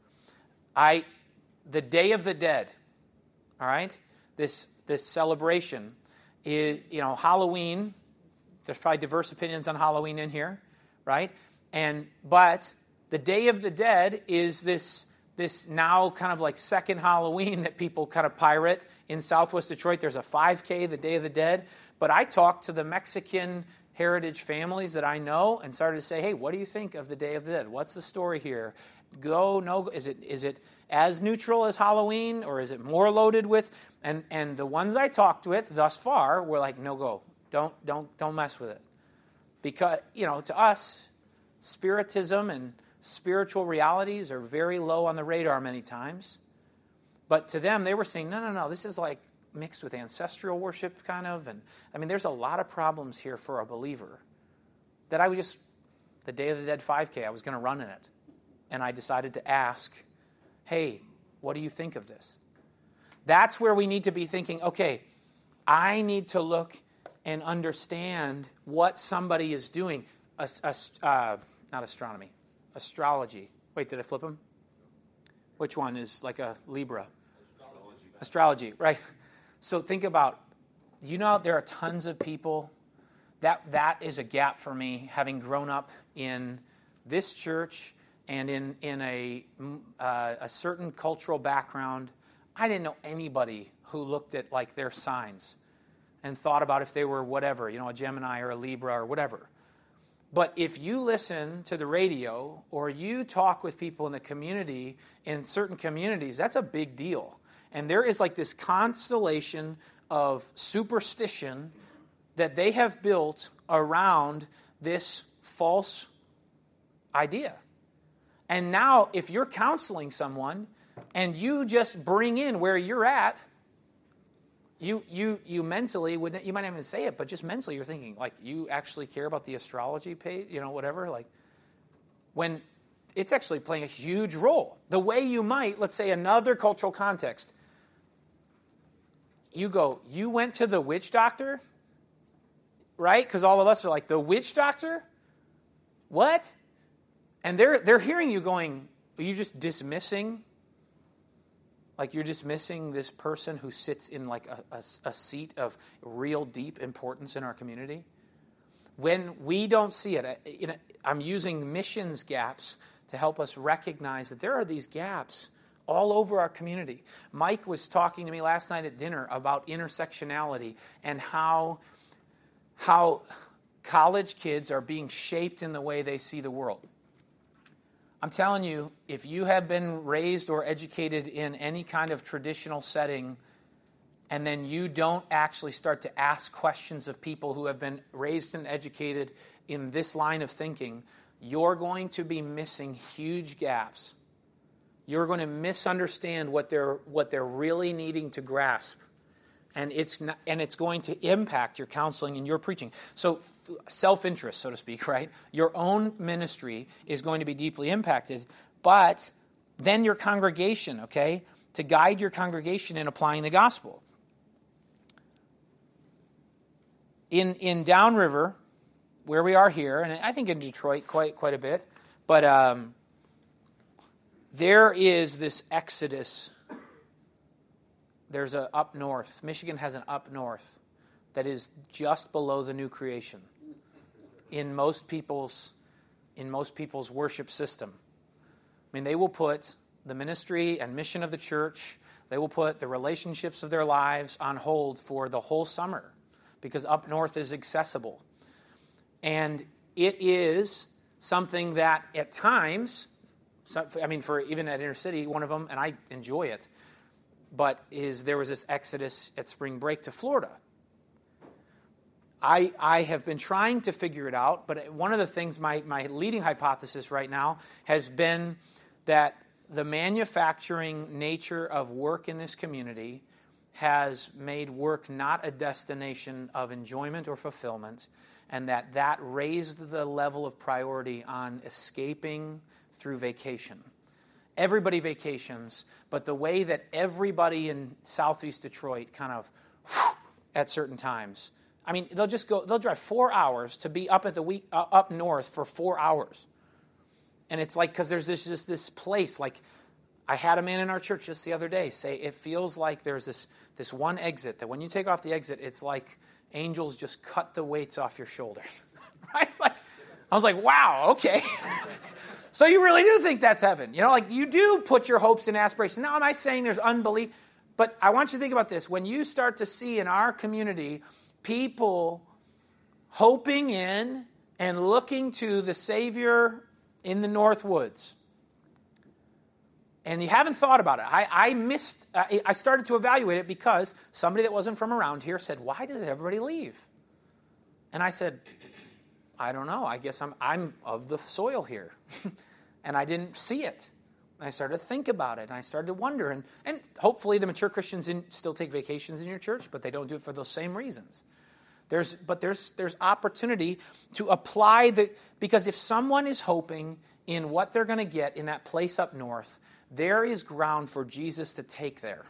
I, the Day of the Dead, all right, this this celebration is, you know, Halloween. There's probably diverse opinions on Halloween in here, right? And but the Day of the Dead is this this now kind of like second Halloween that people kind of pirate in Southwest Detroit. There's a five K, the Day of the Dead. But I talked to the Mexican heritage families that I know and started to say, hey, what do you think of the Day of the Dead? What's the story here? Go, no, is it is it as neutral as Halloween, or is it more loaded with? And and the ones I talked with thus far were like, no go, don't don't don't mess with it, because you know to us, spiritism and spiritual realities are very low on the radar many times, but to them they were saying, no no no, this is like mixed with ancestral worship kind of, and I mean there's a lot of problems here for a believer. That I was just the Day of the Dead five K, I was going to run in it. And I decided to ask, hey, what do you think of this? That's where we need to be thinking, okay, I need to look and understand what somebody is doing. Uh, uh, not astronomy, astrology. Wait, did I flip them? Which one is like a Libra? Astrology. Astrology, right. So think about, you know, there are tons of people. That that is a gap for me, having grown up in this church and in, in a, uh, a certain cultural background. I didn't know anybody who looked at like their signs and thought about if they were whatever, you know, a Gemini or a Libra or whatever. But if you listen to the radio or you talk with people in the community, in certain communities, that's a big deal. And there is like this constellation of superstition that they have built around this false idea. And now, if you're counseling someone and you just bring in where you're at, you you you mentally wouldn't, you might not even say it, but just mentally you're thinking, like, you actually care about the astrology page, you know, whatever, like, when it's actually playing a huge role. The way you might, let's say, another cultural context, you go, you went to the witch doctor, right? Because all of us are like, the witch doctor? What? And they're they're hearing you going, are you just dismissing? Like you're dismissing this person who sits in like a, a, a seat of real deep importance in our community? When we don't see it, I, you know, I'm using missions gaps to help us recognize that there are these gaps all over our community. Mike was talking to me last night at dinner about intersectionality and how how college kids are being shaped in the way they see the world. I'm telling you, if you have been raised or educated in any kind of traditional setting, and then you don't actually start to ask questions of people who have been raised and educated in this line of thinking, you're going to be missing huge gaps. You're going to misunderstand what they're what they're really needing to grasp. And it's not, and it's going to impact your counseling and your preaching. So self-interest, so to speak, right? Your own ministry is going to be deeply impacted, but then your congregation, okay, to guide your congregation in applying the gospel. In in Downriver, where we are here, and I think in Detroit quite quite a bit, but um, there is this exodus. There's a up north. Michigan has an up north that is just below the new creation in most people's in most people's worship system. I mean, they will put the ministry and mission of the church, they will put the relationships of their lives on hold for the whole summer because up north is accessible. And it is something that at times, I mean, for even at Inner City, one of them, and I enjoy it, but is there was this exodus at spring break to Florida. I I have been trying to figure it out, but one of the things, my, my leading hypothesis right now has been that the manufacturing nature of work in this community has made work not a destination of enjoyment or fulfillment, and that that raised the level of priority on escaping through vacation. Everybody vacations, but the way that everybody in Southeast Detroit kind of whew, at certain times, I mean, they'll just go, they'll drive four hours to be up at the week, uh, up north for four hours. And it's like, because there's this, just this place, like, I had a man in our church just the other day say, it feels like there's this, this one exit, that when you take off the exit, it's like angels just cut the weights off your shoulders. Right? Like, I was like, wow, okay. So you really do think that's heaven. You know, like you do put your hopes and aspirations. Now, am I saying there's unbelief? But I want you to think about this. When you start to see in our community people hoping in and looking to the Savior in the North Woods, and you haven't thought about it. I, I missed, I, I started to evaluate it because somebody that wasn't from around here said, why does everybody leave? And I said, I don't know. I guess I'm I'm of the soil here. And I didn't see it. And I started to think about it, and I started to wonder. And, and hopefully the mature Christians in, still take vacations in your church, but they don't do it for those same reasons. There's But there's there's opportunity to apply the, because if someone is hoping in what they're going to get in that place up north, there is ground for Jesus to take there.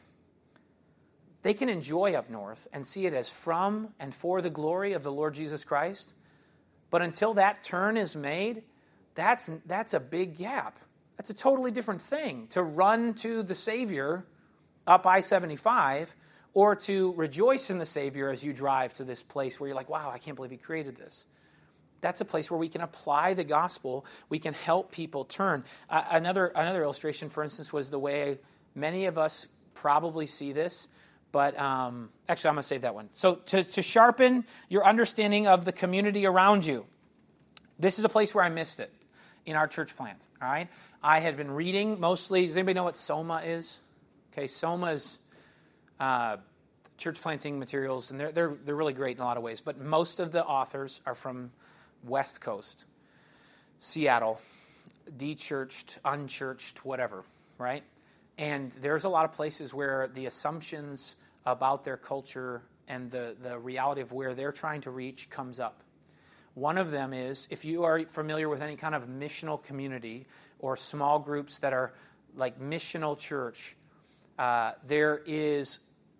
They can enjoy up north and see it as from and for the glory of the Lord Jesus Christ. But until that turn is made, that's that's a big gap. That's a totally different thing to run to the Savior up I seventy-five or to rejoice in the Savior as you drive to this place where you're like, wow, I can't believe He created this. That's a place where we can apply the gospel. We can help people turn. Uh, another another illustration, for instance, was the way many of us probably see this. But um, actually, I'm going to save that one. So to, to sharpen your understanding of the community around you, this is a place where I missed it in our church plants. All right, I had been reading mostly. Does anybody know what Soma is? Okay, Soma is uh, church planting materials, and they're they're they're really great in a lot of ways. But most of the authors are from West Coast, Seattle, de-churched, unchurched, whatever. Right, and there's a lot of places where the assumptions about their culture and the, the reality of where they're trying to reach comes up. One of them is, if you are familiar with any kind of missional community or small groups that are like missional church, uh, there is,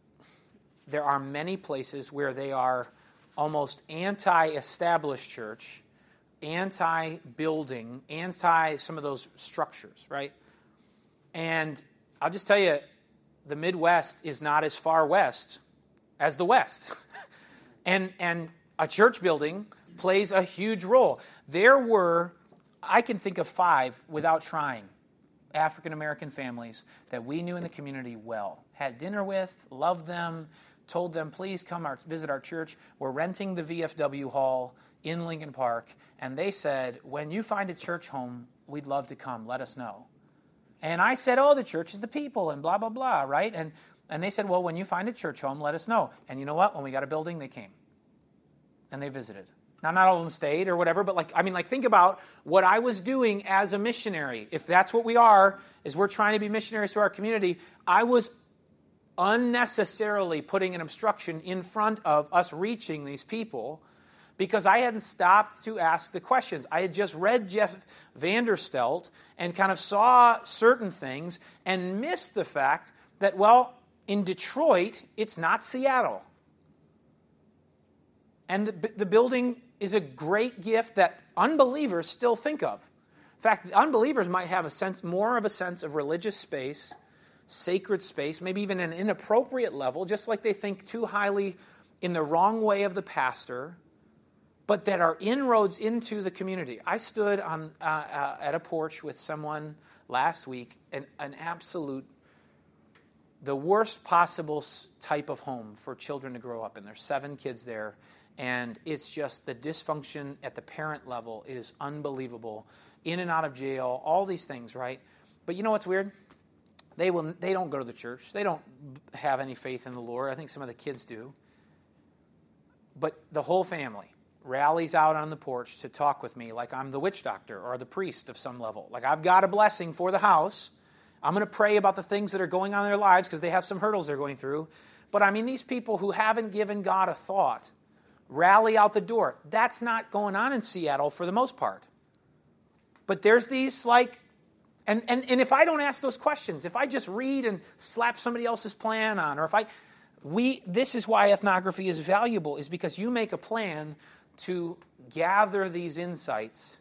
there are many places where they are almost anti-established church, anti-building, anti some of those structures, right? And I'll just tell you, the Midwest is not as far west as the West. and and a church building plays a huge role. There were, I can think of five without trying, African-American families that we knew in the community well, had dinner with, loved them, told them, please come our, visit our church. We're renting the V F W hall in Lincoln Park. And they said, when you find a church home, we'd love to come. Let us know. And I said, oh, the church is the people and blah, blah, blah, right? And and they said, well, when you find a church home, let us know. And you know what? When we got a building, they came. And they visited. Now, not all of them stayed or whatever, but like, I mean, like, think about what I was doing as a missionary. If that's what we are, is we're trying to be missionaries to our community, I was unnecessarily putting an obstruction in front of us reaching these people because I hadn't stopped to ask the questions. I had just read Jeff Vanderstelt and kind of saw certain things and missed the fact that, well, in Detroit, it's not Seattle. And the, the building is a great gift that unbelievers still think of. In fact, unbelievers might have a sense, more of a sense of religious space, sacred space, maybe even an inappropriate level, just like they think too highly in the wrong way of the pastor, but that are inroads into the community. I stood on uh, uh, at a porch with someone last week, an, an absolute, the worst possible type of home for children to grow up in. There's seven kids there, and it's just the dysfunction at the parent level is unbelievable. In and out of jail, all these things, right? But you know what's weird? They will. They don't go to the church. They don't have any faith in the Lord. I think some of the kids do. But the whole family rallies out on the porch to talk with me like I'm the witch doctor or the priest of some level. Like I've got a blessing for the house. I'm going to pray about the things that are going on in their lives because they have some hurdles they're going through. But I mean, these people who haven't given God a thought rally out the door. That's not going on in Seattle for the most part. But there's these like, and, and, and if I don't ask those questions, if I just read and slap somebody else's plan on, or if I, we, this is why ethnography is valuable, is because you make a plan to gather these insights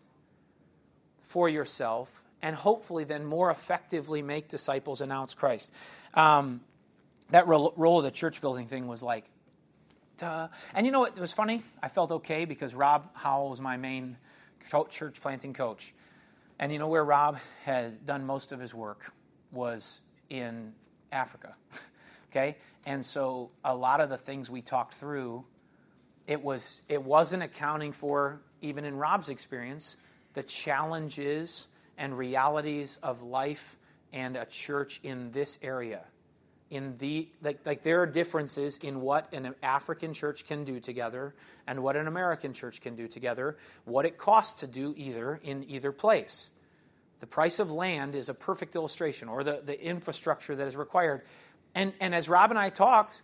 for yourself and hopefully then more effectively make disciples announce Christ. Um, that role, role of the church building thing was like, duh. And you know what? It was funny. I felt okay because Rob Howell was my main church planting coach. And you know where Rob had done most of his work was in Africa. Okay? And so a lot of the things we talked through, it was it wasn't accounting for, even in Rob's experience, the challenges and realities of life and a church in this area. In the like, like there are differences in what an African church can do together and what an American church can do together, what it costs to do either in either place. The price of land is a perfect illustration, or the, the infrastructure that is required. And, and as Rob and I talked,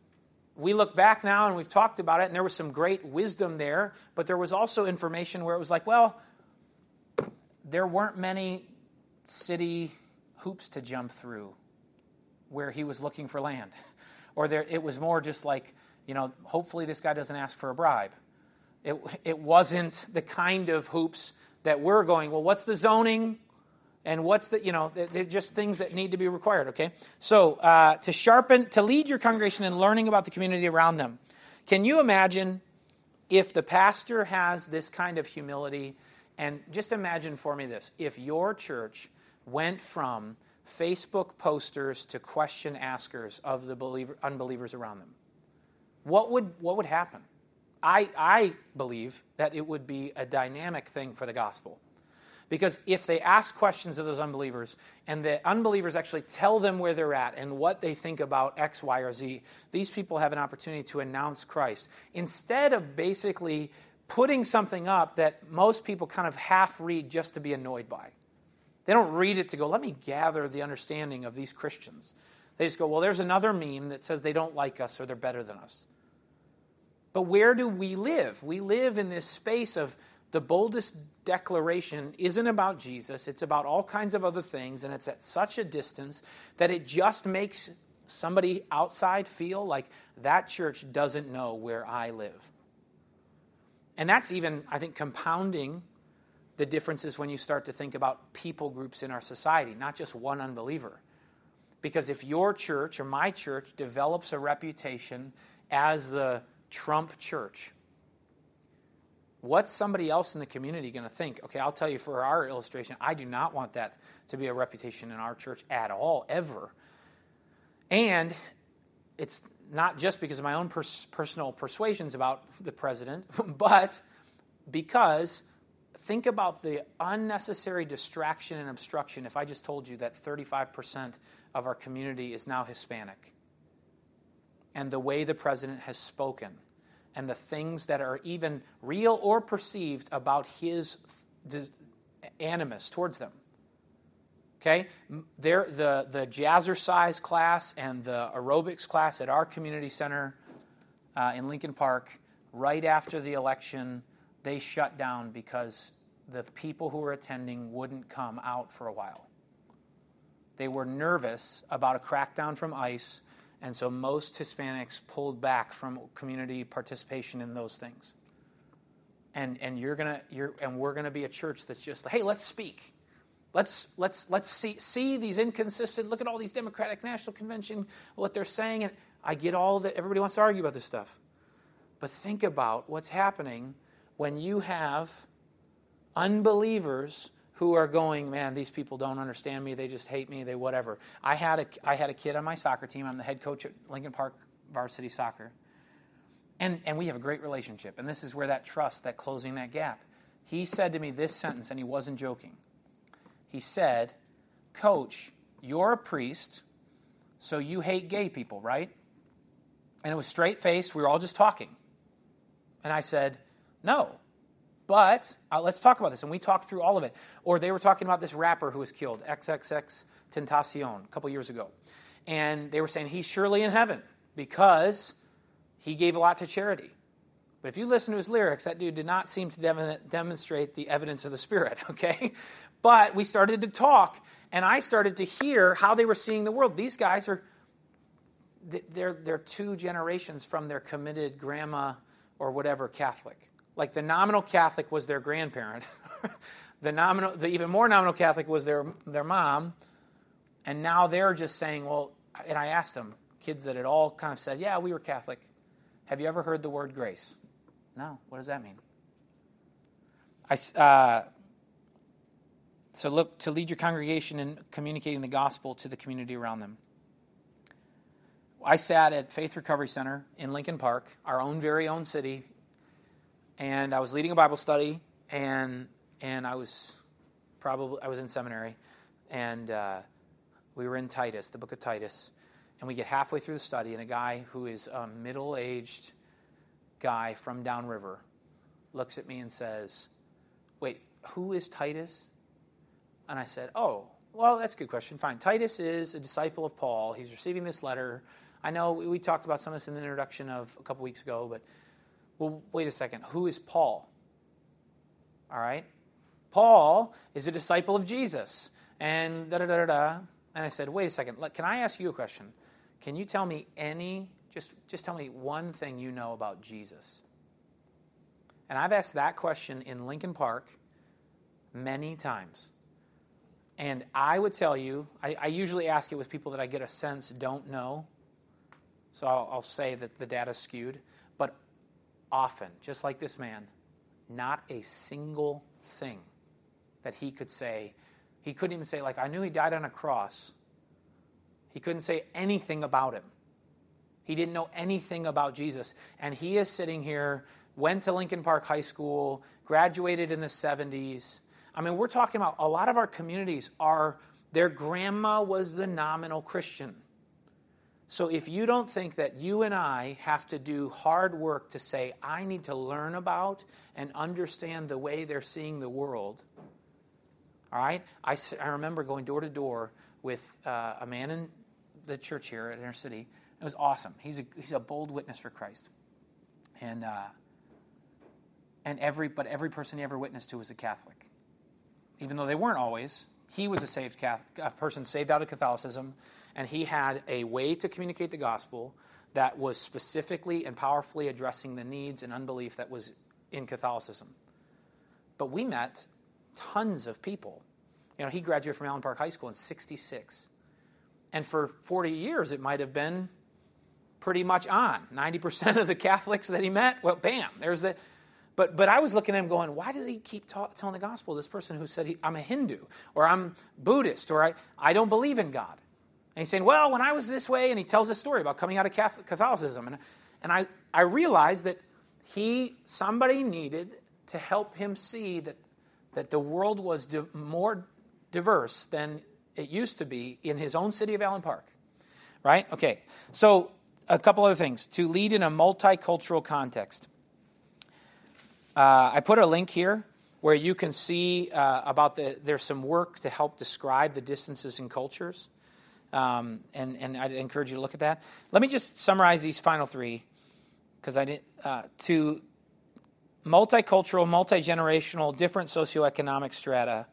we look back now and we've talked about it, and there was some great wisdom there, but there was also information where it was like, well, there weren't many city hoops to jump through where he was looking for land. Or there, it was more just like, you know, hopefully this guy doesn't ask for a bribe. It, it wasn't the kind of hoops that we're going, well, what's the zoning? And what's the, you know, they're just things that need to be required, okay? So uh, to sharpen, to lead your congregation in learning about the community around them. Can you imagine if the pastor has this kind of humility? And just imagine for me this. If your church went from Facebook posters to question askers of the believer, unbelievers around them, what would what would happen? I I believe that it would be a dynamic thing for the gospel. Because if they ask questions of those unbelievers, and the unbelievers actually tell them where they're at and what they think about X, Y, or Z, these people have an opportunity to announce Christ. Instead of basically putting something up that most people kind of half read just to be annoyed by. They don't read it to go, let me gather the understanding of these Christians. They just go, well, there's another meme that says they don't like us or they're better than us. But where do we live? We live in this space of the boldest declaration isn't about Jesus. It's about all kinds of other things, and it's at such a distance that it just makes somebody outside feel like that church doesn't know where I live. And that's even, I think, compounding the differences when you start to think about people groups in our society, not just one unbeliever. Because if your church or my church develops a reputation as the Trump church, what's somebody else in the community going to think? Okay, I'll tell you for our illustration, I do not want that to be a reputation in our church at all, ever. And it's not just because of my own pers- personal persuasions about the president, but because think about the unnecessary distraction and obstruction if I just told you that thirty-five percent of our community is now Hispanic. And the way the president has spoken and the things that are even real or perceived about his animus towards them. Okay? There, the, the jazzercise class and the aerobics class at our community center uh, in Lincoln Park, right after the election, they shut down because the people who were attending wouldn't come out for a while. They were nervous about a crackdown from ICE, and so most Hispanics pulled back from community participation in those things. And and you're gonna you're and we're gonna be a church that's just like, hey, let's speak. Let's let's let's see see these inconsistent. Look at all these Democratic National Convention, what they're saying, and I get all that. Everybody wants to argue about this stuff, but think about what's happening when you have unbelievers who are going, man, these people don't understand me. They just hate me. They whatever. I had a I had a kid on my soccer team. I'm the head coach at Lincoln Park Varsity Soccer, and and we have a great relationship. And this is where that trust, that closing that gap. He said to me this sentence, and he wasn't joking. He said, "Coach, you're a priest, so you hate gay people, right?" And it was straight-faced. We were all just talking. And I said, "No, but uh, let's talk about this." And we talked through all of it. Or they were talking about this rapper who was killed, triple X Tentacion, a couple years ago. And they were saying he's surely in heaven because he gave a lot to charity. But if you listen to his lyrics, that dude did not seem to dem- demonstrate the evidence of the Spirit, okay? But we started to talk, and I started to hear how they were seeing the world. These guys are, they're, they're two generations from their committed grandma or whatever Catholic. Like the nominal Catholic was their grandparent. the nominal, the even more nominal Catholic was their their mom. And now they're just saying, well, and I asked them, kids that had all kind of said, yeah, we were Catholic. Have you ever heard the word grace? No. What does that mean? I, uh, so look, to lead your congregation in communicating the gospel to the community around them. I sat at Faith Recovery Center in Lincoln Park, our own very own city, and I was leading a Bible study, and and I was probably I was in seminary, and uh, we were in Titus, the book of Titus, and we get halfway through the study, and a guy who is a middle-aged guy from downriver looks at me and says, "Wait, who is Titus?" And I said, "Oh, well, that's a good question. Fine. Titus is a disciple of Paul. He's receiving this letter. I know we, we talked about some of this in the introduction of a couple weeks ago, but well, wait a second. Who is Paul?" All right? Paul is a disciple of Jesus. And da-da-da-da-da. And I said, wait a second. Can I ask you a question? Can you tell me any, just, just tell me one thing you know about Jesus? And I've asked that question in Lincoln Park many times. And I would tell you, I, I usually ask it with people that I get a sense don't know. So I'll, I'll say that the data's skewed. But often, just like this man, not a single thing that he could say. He couldn't even say, like, I knew he died on a cross. He couldn't say anything about him. He didn't know anything about Jesus. And he is sitting here, went to Lincoln Park High School, graduated in the seventies. I mean, we're talking about a lot of our communities are, their grandma was the nominal Christian. So if you don't think that you and I have to do hard work to say, I need to learn about and understand the way they're seeing the world, all right? I, I remember going door to door with uh, a man in the church here at Inner City. It was awesome. He's a, he's a bold witness for Christ. And uh, and every but every person he ever witnessed to was a Catholic. Even though they weren't always, he was a saved Catholic, a person saved out of Catholicism, and he had a way to communicate the gospel that was specifically and powerfully addressing the needs and unbelief that was in Catholicism. But we met tons of people. You know, he graduated from Allen Park High School in sixty-six. And for forty years, it might have been pretty much on. ninety percent of the Catholics that he met, well, bam, there's the... But but I was looking at him going, why does he keep ta- telling the gospel? This person who said, he, I'm a Hindu, or I'm Buddhist, or I, I don't believe in God. And he's saying, well, when I was this way, and he tells a story about coming out of Catholic, Catholicism. And, and I, I realized that he, somebody needed to help him see that, that the world was di- more diverse than it used to be in his own city of Allen Park. Right? Okay. So a couple other things. To lead in a multicultural context. Uh, I put a link here where you can see uh, about the, there's some work to help describe the distances in cultures. Um, and, and I'd encourage you to look at that. Let me just summarize these final three, because I didn't, uh, to multicultural, multi-generational, different socioeconomic strata.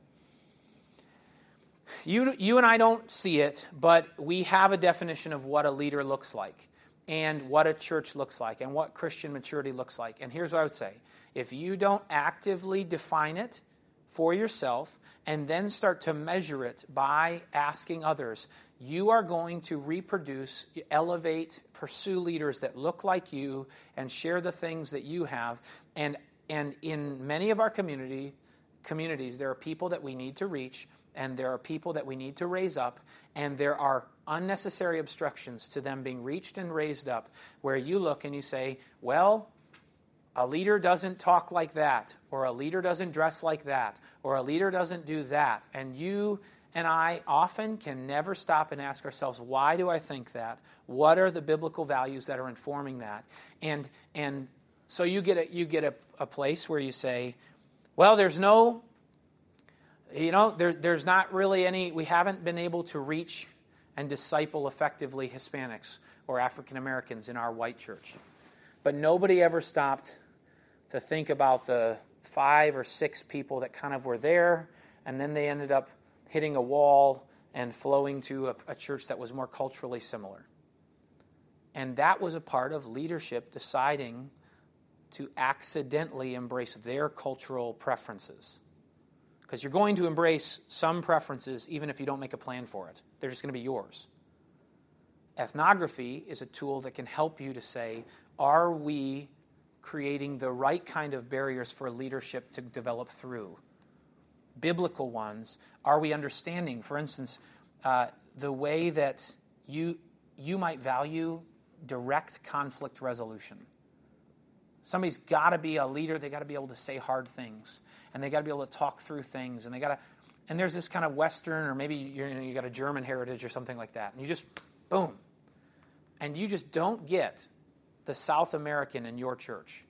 You, you and I don't see it, but we have a definition of what a leader looks like, and what a church looks like, and what Christian maturity looks like. And here's what I would say. If you don't actively define it for yourself and then start to measure it by asking others, you are going to reproduce, elevate, pursue leaders that look like you and share the things that you have. And, and in many of our community communities, there are people that we need to reach, and there are people that we need to raise up, and there are unnecessary obstructions to them being reached and raised up, where you look and you say, well, a leader doesn't talk like that, or a leader doesn't dress like that, or a leader doesn't do that. And you and I often can never stop and ask ourselves, why do I think that? What are the biblical values that are informing that? And and so you get a, you get a, a place where you say, well, there's no, you know, there, there's not really any, we haven't been able to reach and disciple effectively Hispanics or African Americans in our white church. But nobody ever stopped to think about the five or six people that kind of were there, and then they ended up hitting a wall and flowing to a, a church that was more culturally similar. And that was a part of leadership deciding to accidentally embrace their cultural preferences. Because you're going to embrace some preferences even if you don't make a plan for it. They're just going to be yours. Ethnography is a tool that can help you to say, are we creating the right kind of barriers for leadership to develop through? Biblical ones. Are we understanding, for instance, uh, the way that you you might value direct conflict resolution? Somebody's got to be a leader. They got to be able to say hard things, and they got to be able to talk through things, and they got to. And there's this kind of Western, or maybe you're, you know, you got a German heritage or something like that, and you just boom, and you just don't get the South American in your church.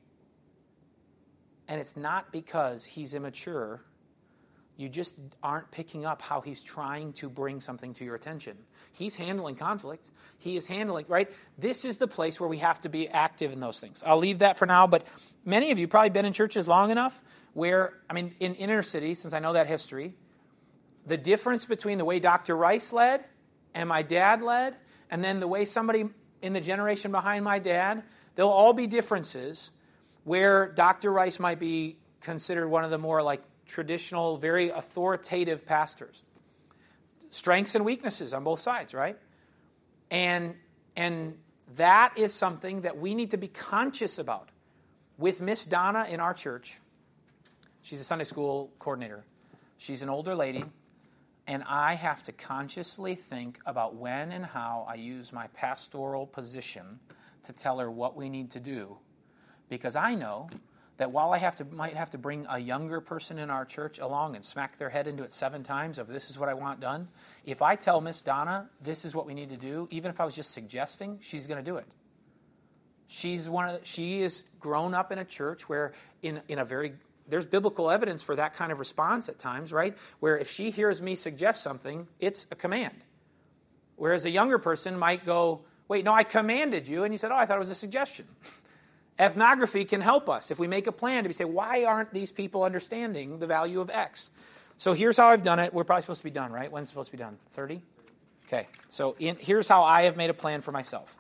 And it's not because he's immature. You just aren't picking up how he's trying to bring something to your attention. He's handling conflict. He is handling, right? This is the place where we have to be active in those things. I'll leave that for now, but many of you probably been in churches long enough where, I mean, in inner city, since I know that history, the difference between the way Doctor Rice led and my dad led, and then the way somebody in the generation behind my dad, there'll all be differences where Doctor Rice might be considered one of the more like traditional, very authoritative pastors. Strengths and weaknesses on both sides, right? And, and that is something that we need to be conscious about. With Miss Donna in our church, she's a Sunday school coordinator. She's an older lady. And I have to consciously think about when and how I use my pastoral position to tell her what we need to do. Because I know that while I have to might have to bring a younger person in our church along and smack their head into it seven times of this is what I want done, if I tell Miss Donna this is what we need to do, even if I was just suggesting, she's going to do it. She's one of the, she is grown up in a church where in in a very there's biblical evidence for that kind of response at times, right? Where if she hears me suggest something, it's a command. Whereas a younger person might go, wait, no, I commanded you. And you said, oh, I thought it was a suggestion. Ethnography can help us if we make a plan to say, why aren't these people understanding the value of X? So here's how I've done it. We're probably supposed to be done, right? When's it supposed to be done? thirty? Okay, so in, here's how I have made a plan for myself.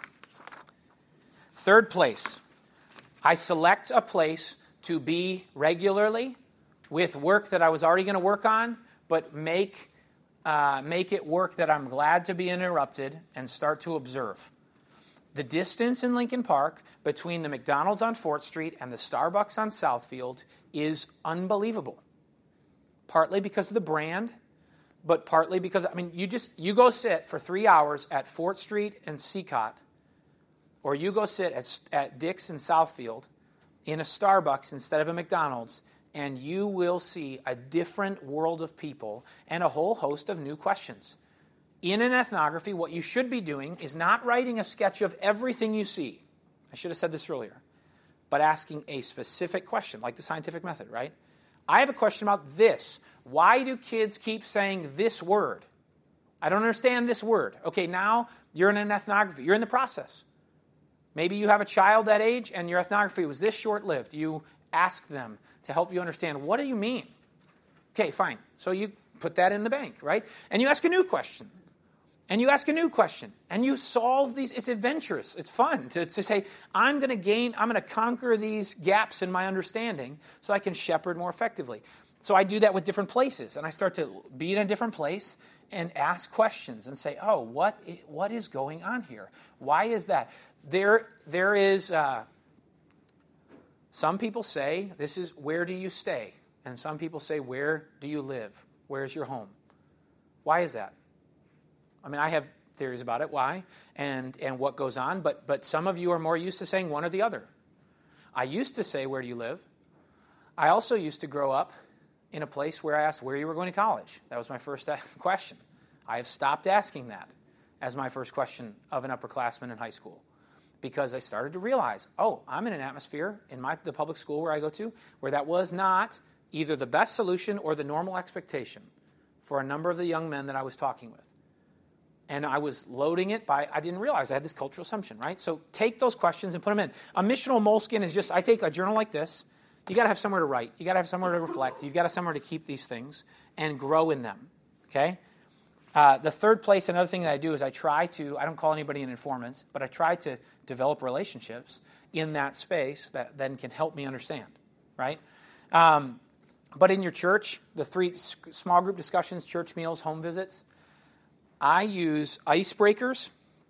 Third place, I select a place to be regularly with work that I was already going to work on, but make uh, make it work that I'm glad to be interrupted and start to observe. The distance in Lincoln Park between the McDonald's on Fort Street and the Starbucks on Southfield is unbelievable. Partly because of the brand, but partly because, I mean, you just, you go sit for three hours at Fort Street and Seacott, or you go sit at, at Dick's and Southfield in a Starbucks instead of a McDonald's, and you will see a different world of people and a whole host of new questions. In an ethnography, what you should be doing is not writing a sketch of everything you see. I should have said this earlier. But asking a specific question, like the scientific method, right? I have a question about this. Why do kids keep saying this word? I don't understand this word. Okay, now you're in an ethnography. You're in the process. Maybe you have a child that age and your ethnography was this short-lived. You ask them to help you understand, what do you mean? Okay, fine. So you put that in the bank, right? And you ask a new question. And you ask a new question, and you solve these. It's adventurous. It's fun to, to say, I'm going to gain, I'm going to conquer these gaps in my understanding so I can shepherd more effectively. So I do that with different places, and I start to be in a different place and ask questions and say, oh, what what is going on here? Why is that? There, there is, uh, some people say, this is, where do you stay? And some people say, where do you live? Where's your home? Why is that? I mean, I have theories about it, why, and and what goes on, but but some of you are more used to saying one or the other. I used to say, where do you live? I also used to grow up in a place where I asked where you were going to college. That was my first question. I have stopped asking that as my first question of an upperclassman in high school because I started to realize, oh, I'm in an atmosphere in my the public school where I go to where that was not either the best solution or the normal expectation for a number of the young men that I was talking with. And I was loading it by, I didn't realize I had this cultural assumption, right? So take those questions and put them in. A missional moleskin is just, I take a journal like this. You got to have somewhere to write. You got to have somewhere to reflect. You got to have somewhere to keep these things and grow in them, okay? Uh, the third place, another thing that I do is I try to, I don't call anybody an informant, but I try to develop relationships in that space that then can help me understand, right? Um, but in your church, the three small group discussions, church meals, home visits, I use icebreakers,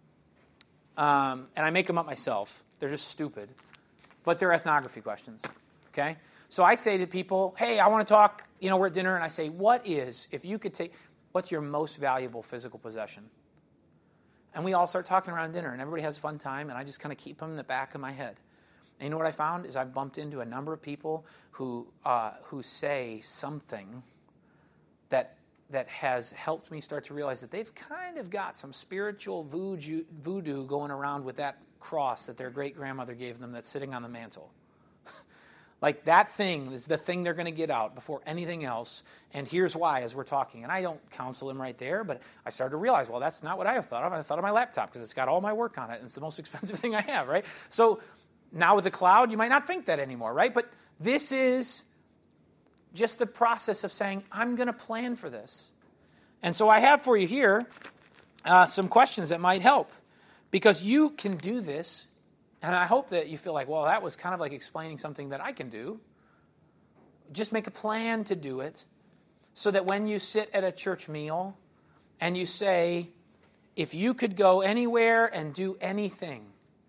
um, and I make them up myself. They're just stupid, but they're ethnography questions, okay? So I say to people, hey, I want to talk, you know, we're at dinner, and I say, what is, if you could take, what's your most valuable physical possession? And we all start talking around dinner, and everybody has a fun time, and I just kind of keep them in the back of my head. And you know what I found is I've bumped into a number of people who uh, who say something that that has helped me start to realize that they've kind of got some spiritual voodoo, voodoo going around with that cross that their great-grandmother gave them that's sitting on the mantle. Like that thing is the thing they're going to get out before anything else, and here's why as we're talking. And I don't counsel them right there, but I started to realize, well, that's not what I have thought of. I thought of my laptop because it's got all my work on it, and it's the most expensive thing I have, right? So now with the cloud, you might not think that anymore, right? But this is just the process of saying, I'm going to plan for this. And so I have for you here uh, some questions that might help. Because you can do this, and I hope that you feel like, well, that was kind of like explaining something that I can do. Just make a plan to do it so that when you sit at a church meal and you say, if you could go anywhere and do anything.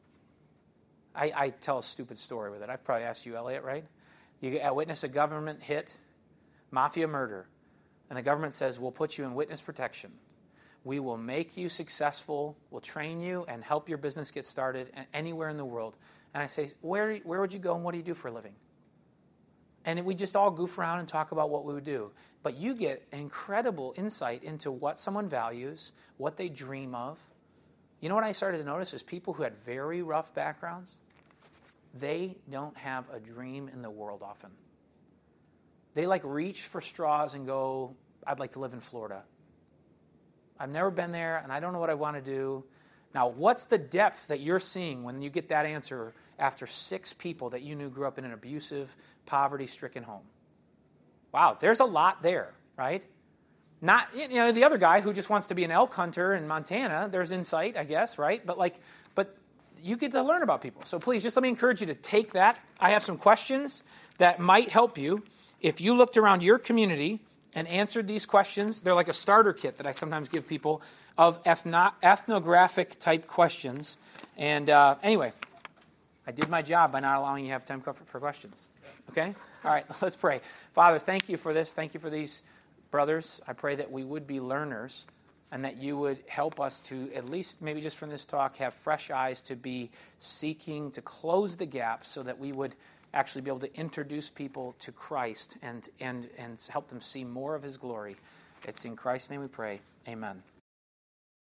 I, I tell a stupid story with it. I've probably asked you, Elliot, right? You witness a government hit, mafia murder, and the government says, we'll put you in witness protection. We will make you successful, we'll train you, and help your business get started anywhere in the world. And I say, where, where would you go and what do you do for a living? And we just all goof around and talk about what we would do. But you get incredible insight into what someone values, what they dream of. You know what I started to notice is people who had very rough backgrounds, they don't have a dream in the world often. They like reach for straws and go, I'd like to live in Florida. I've never been there, and I don't know what I want to do. Now, what's the depth that you're seeing when you get that answer after six people that you knew grew up in an abusive, poverty-stricken home? Wow, there's a lot there, right? Not, you know, the other guy who just wants to be an elk hunter in Montana, there's insight, I guess, right? But like, but you get to learn about people. So please, just let me encourage you to take that. I have some questions that might help you. If you looked around your community and answered these questions, they're like a starter kit that I sometimes give people of ethno- ethnographic type questions. And uh, anyway, I did my job by not allowing you to have time for, for questions. Okay? All right, let's pray. Father, thank you for this. Thank you for these brothers. I pray that we would be learners and that you would help us to, at least maybe just from this talk, have fresh eyes to be seeking to close the gap so that we would actually be able to introduce people to Christ and, and, and help them see more of his glory. It's in Christ's name we pray. Amen.